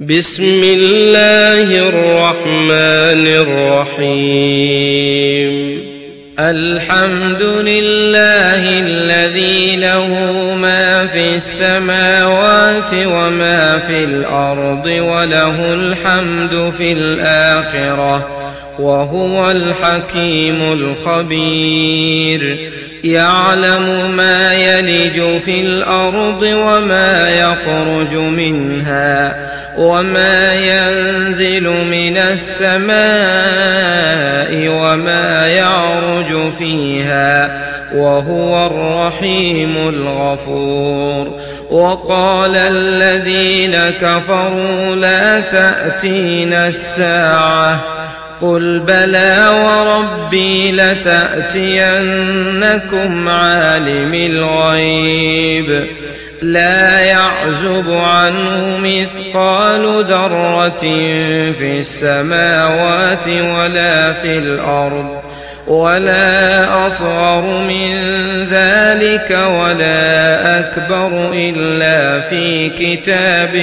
بسم الله الرحمن الرحيم الحمد لله الذي له ما في السماوات وما في الأرض وله الحمد في الآخرة وهو الحكيم الخبير يعلم ما يلج في الأرض وما يخرج منها وما ينزل من السماء وما يعرج فيها وهو الرحيم الغفور وقال الذين كفروا لا تأتينا الساعة قل بلى وربي لتأتينكم عالم الغيب لا يعزب عنه مثقال ذرة في السماوات ولا في الأرض ولا أصغر من ذلك ولا أكبر إلا في كتاب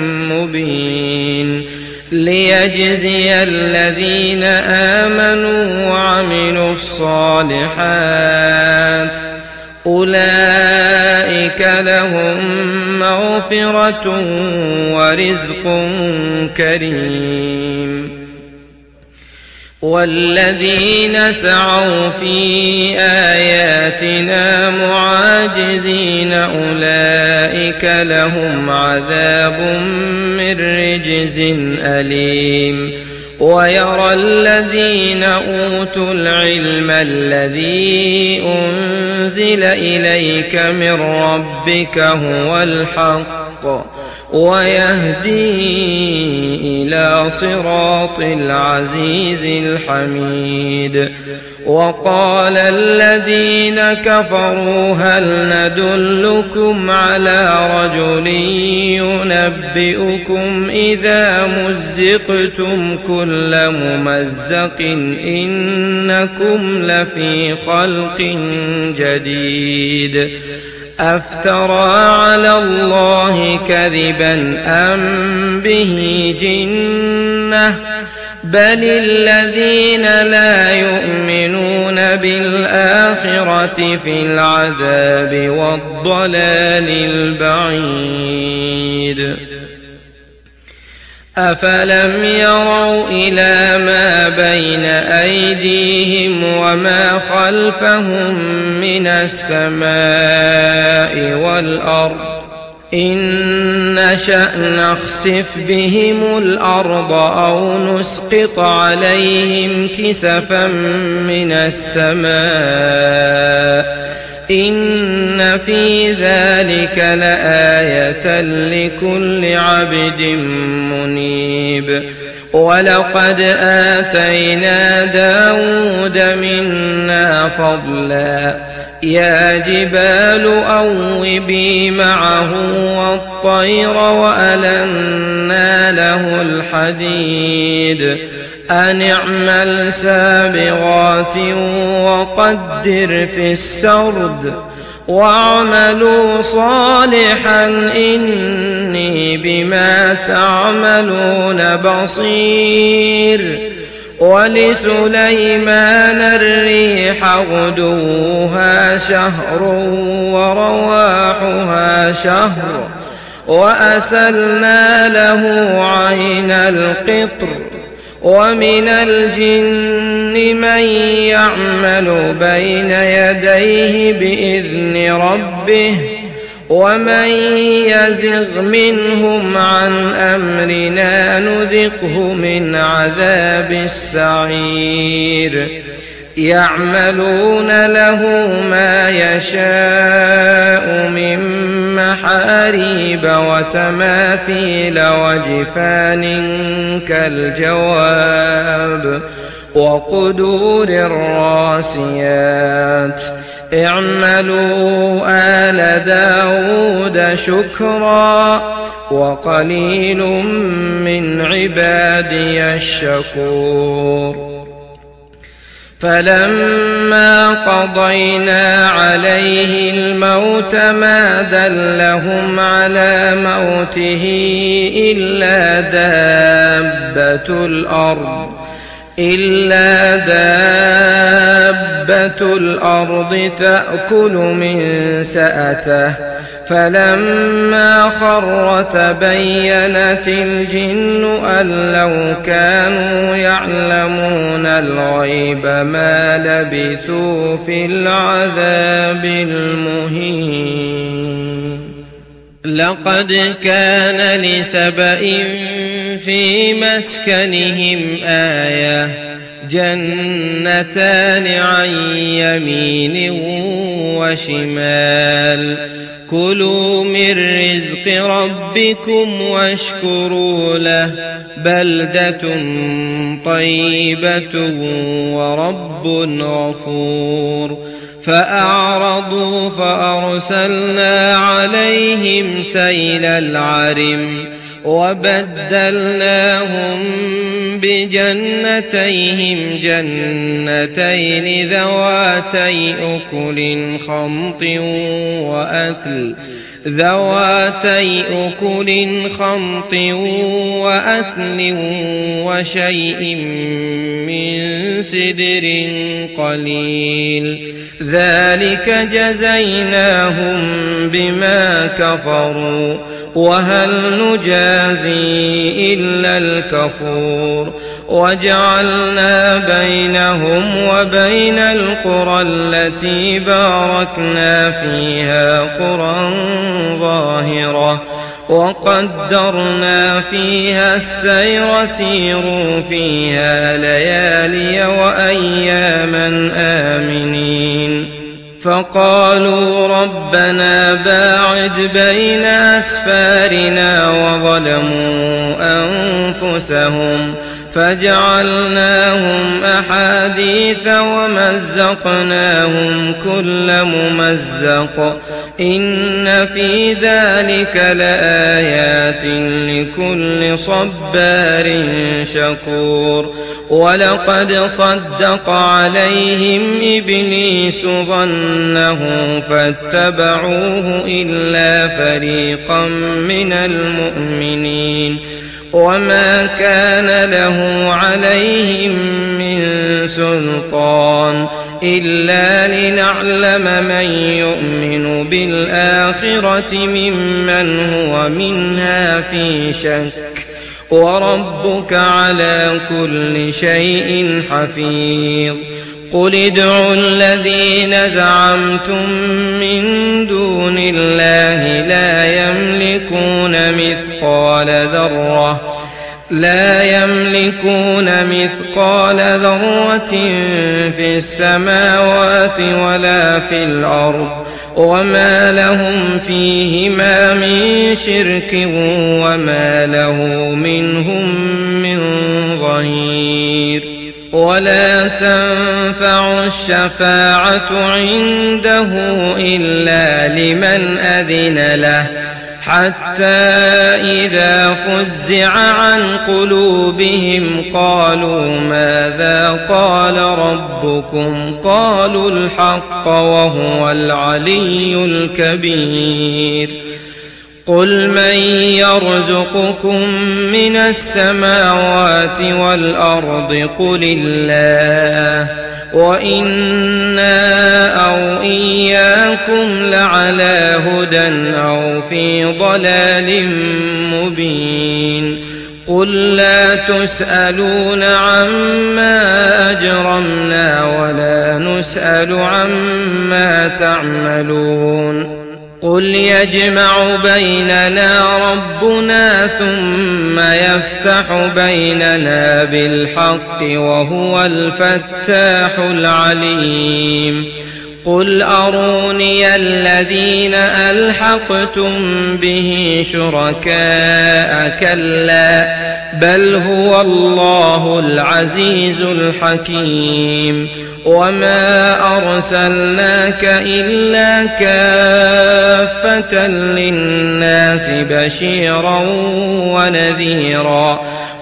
مبين ليجزي الذين آمنوا وعملوا الصالحات أولئك لهم مغفرة ورزق كريم والذين سعوا في آياتنا معاجزين أولئك لهم عذاب من رجز أليم ويرى الذين أوتوا العلم الذي أنزل إليك من ربك هو الحق ويهدي إلى صراط العزيز الحميد وقال الذين كفروا هل ندلكم على رجل ينبئكم إذا مزقتم كل ممزق إنكم لفي خلق جديد أفترى على الله كذبا أم به جنة بل الذين لا يؤمنون بالآخرة في العذاب والضلال البعيد أفلم يروا إلى ما بين أيديهم وما خلفهم من السماء والأرض إن نشأ نخسف بهم الأرض أو نسقط عليهم كسفا من السماء إن في ذلك لآية لكل عبد منيب ولقد آتينا داود منا فضلا يا جبال أوبي معه والطير وألنا له الحديد أن اعمل سابغات وقدر في السرد واعملوا صالحا إني بما تعملون بصير ولسليمان الريح غدوها شهر ورواحها شهر وأسلنا له عين القطر ومن الجن من يعمل بين يديه بإذن ربه ومن يزغ منهم عن أمرنا نذقه من عذاب السعير يعملون له ما يشاء من محاريب وتماثيل وجفان كالجواب وقدور الراسيات اعملوا آل داود شكرا وقليل من عبادي الشكور فلما قضينا عليه الموت ما دلهم على موته إلا دابة الأرض تأكل من سأته فلما خر تبينت الجن أن لو كانوا يعلمون الغيب ما لبثوا في العذاب المهين. لقد كان لسبإ في مسكنهم آية جنتان عن يمين وشمال كلوا من رزق ربكم واشكروا له بلدة طيبة ورب غفور. فأعرضوا فأرسلنا عليهم سيل العرم وبدلناهم بجنتيهم جنتين ذواتي أكل خمط وأثل وشيء من سدر قليل ذلك جزيناهم بما كفروا وهل نجازي إلا الكفور. وجعلنا بينهم وبين القرى التي باركنا فيها قرى ظاهرة وقدرنا فيها السير سيروا فيها ليالي وأياما آمنين. فقالوا ربنا باعد بين أسفارنا وظلموا أنفسهم فجعلناهم أحاديث ومزقناهم كل ممزق إن في ذلك لآيات لكل صبار شكور. ولقد صدق عليهم إبليس ظنه فاتبعوه إلا فريقا من المؤمنين وما كان له عليهم من سلطان إلا لنعلم من يؤمن بالآخرة ممن هو منها في شك وربك على كل شيء حفيظ. قل ادعوا الذين زعمتم من دون الله لا يملكون مثقال ذرة في السماوات ولا في الأرض وما لهم فيهما من شرك وما له منهم من ظهير. ولا تنفع الشفاعة عنده إلا لمن أذن له حتى إذا فزع عن قلوبهم قالوا ماذا قال ربكم قالوا الحق وهو العلي الكبير. قل من يرزقكم من السماوات والأرض قل الله وإنا أو إياكم لعلى هدى أو في ضلال مبين. قل لا تسألون عما أجرمنا ولا نسأل عما تعملون. قل يجمع بيننا ربنا ثم يفتح بيننا بالحق وهو الفتاح العليم. قل أروني الذين ألحقتم به شركاء كلا بل هو الله العزيز الحكيم وما أرسلناك إلا كافة للناس بشيرا ونذيرا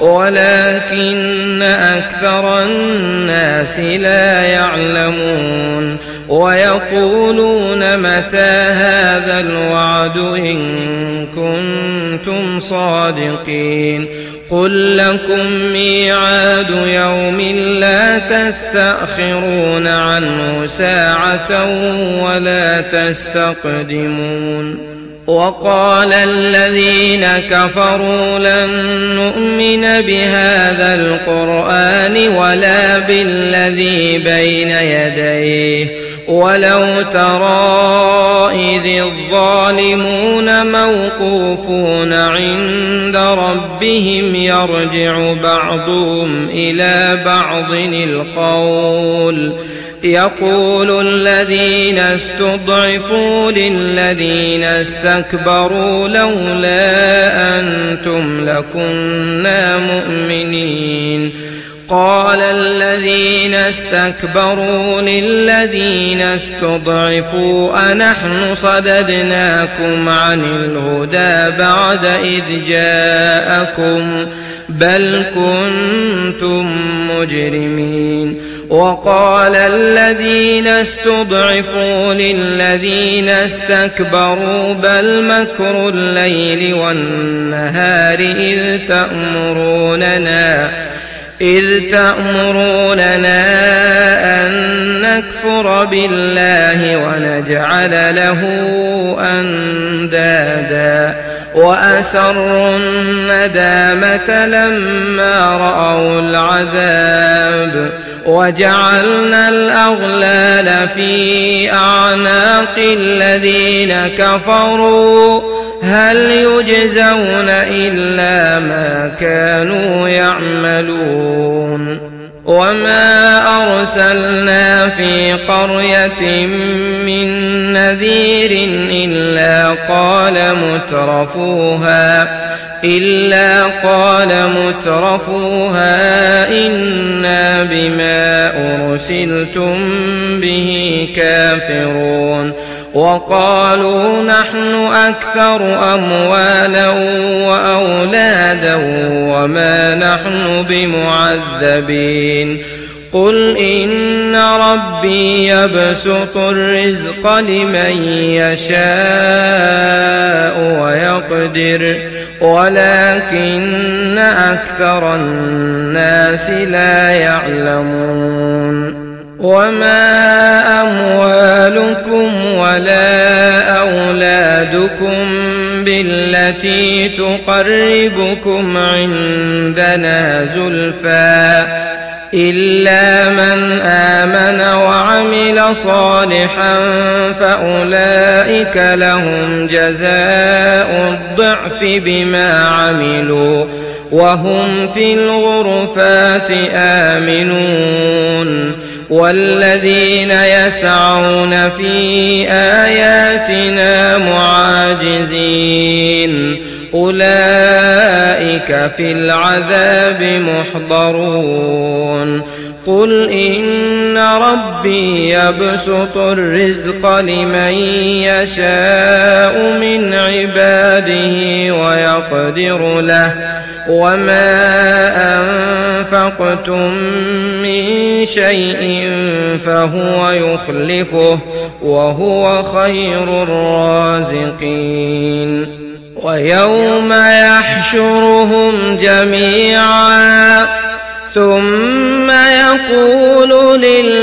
ولكن أكثر الناس لا يعلمون ويقولون متى هذا الوعد إن كنتم صادقين قل لكم ميعاد يوم لا تستأخرون عنه ساعة ولا تستقدمون وقال الذين كفروا لن نؤمن بهذا القرآن ولا بالذي بين يديه ولو ترى إذ الظالمون موقوفون عند ربهم يرجع بعضهم إلى بعض القول يقول الذين استضعفوا للذين استكبروا لولا أنتم لكنا مؤمنين قال الذين استكبروا للذين استضعفوا أنحن صددناكم عن الهدى بعد إذ جاءكم بل كنتم مجرمين وقال الذين استضعفوا للذين استكبروا بل مكر الليل والنهار إذ تأمروننا أن نكفر بالله ونجعل له أندادا وأسروا الندامة لما رأوا العذاب وجعلنا الأغلال في أعناق الذين كفروا هل يجزون إلا ما كانوا يعملون وما أرسلنا في قرية من نذير إلا قال مترفوها إنا بما أرسلتم به كافرون وقالوا نحن أكثر أموالا وأولادا وما نحن بمعذبين قل إن ربي يبسط الرزق لمن يشاء ويقدر ولكن أكثر الناس لا يعلمون وما أموالكم ولا أولادكم بالتي تقربكم عندنا زلفى إلا من آمن وعمل صالحا فأولئك لهم جزاء الضعف بما عملوا وهم في الغرفات آمنون والذين يسعون في آياتنا معاجزين أولئك في العذاب محضرون قل إن ربي يبسط الرزق لمن يشاء من عباده ويقدر له وما أنفقتم من شيء فهو يخلفه وهو خير الرازقين ويوم يحشرهم جميعا ثم يقول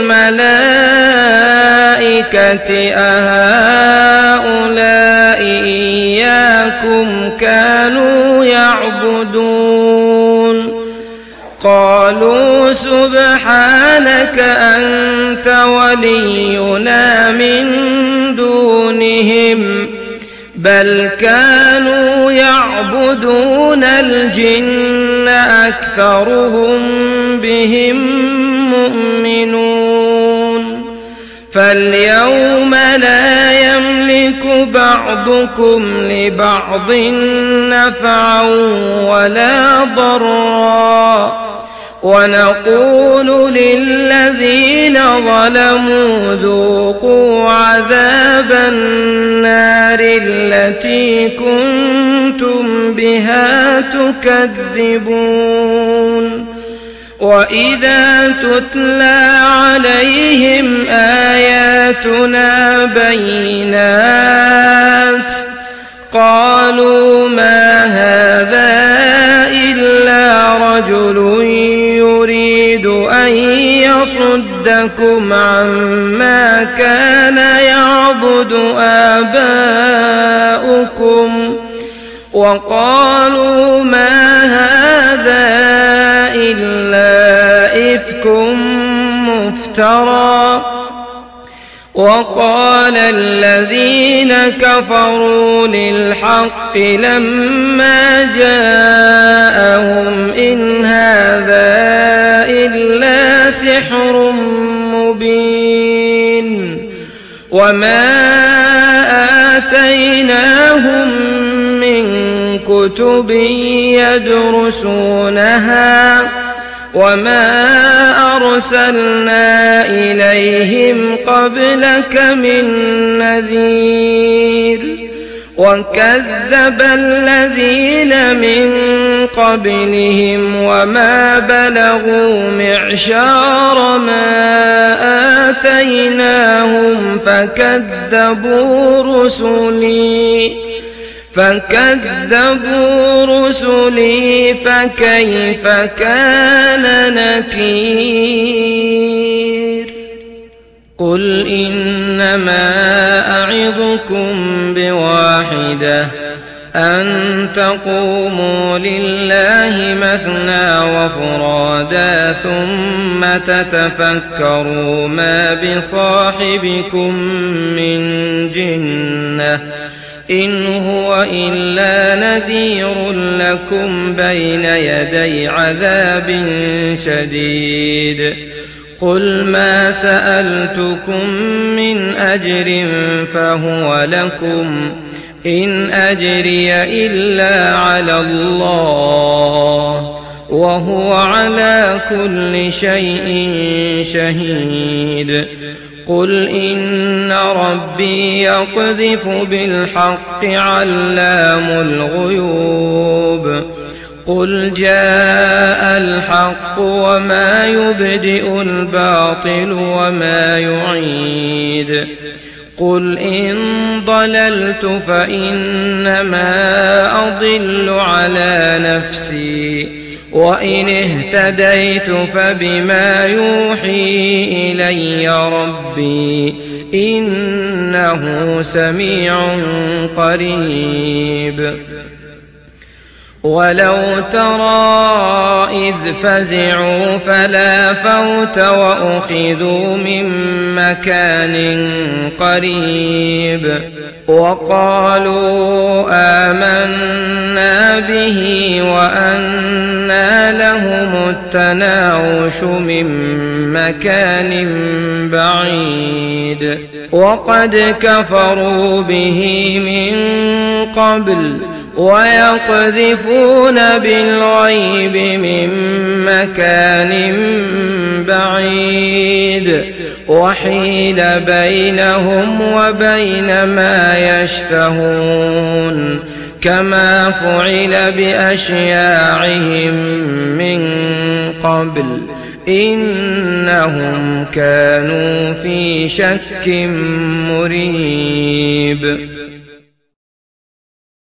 للملائكة أهؤلاء إياكم كانوا يعبدون قالوا سبحانك أنت ولينا من دونهم بل كانوا يعبدون الجن أكثرهم بهم مؤمنون فاليوم لا يملك بعضكم لبعض نفعا ولا ضرا ونقول للذين ظلموا ذوقوا عذاب النار التي كنتم بها تكذبون وإذا تتلى عليهم آياتنا بينات قالوا ما هذا إلا رجل يريد أن يصدكم عما كان يعبد آباؤكم وقالوا ما هذا إلا إفك مفترى وقال الذين كفروا للحق لما جاءهم إن هذا إلا سحر مبين وما آتيناهم من كتب يدرسونها وما أرسلنا إليهم قبلك من نذير وكذب الذين من قبلهم وما بلغوا معشار ما آتيناهم فكذبوا رسلي فكيف كان نكير قل إنما أعظكم بواحدة أن تقوموا لله مثنى وفرادا ثم تتفكروا ما بصاحبكم من جنة إن هو إلا نذير لكم بين يدي عذاب شديد قل ما سألتكم من أجر فهو لكم إن أجري إلا على الله وهو على كل شيء شهيد قل إن ربي يقذف بالحق علام الغيوب قل جاء الحق وما يبدئ الباطل وما يعيد قل إن ضللت فإنما أضل على نفسي وإن اهتديت فبما يوحي إلي ربي إنه سميع قريب ولو ترى إذ فزعوا فلا فوت وأخذوا من مكان قريب وقالوا آمنا به وأنى لهم التناوش من مكان بعيد وقد كفروا به من قبل ويقذفون بالغيب من مكان بعيد وحيل بينهم وبين ما يشتهون كما فعل بأشياعهم من قبل إنهم كانوا في شك مريب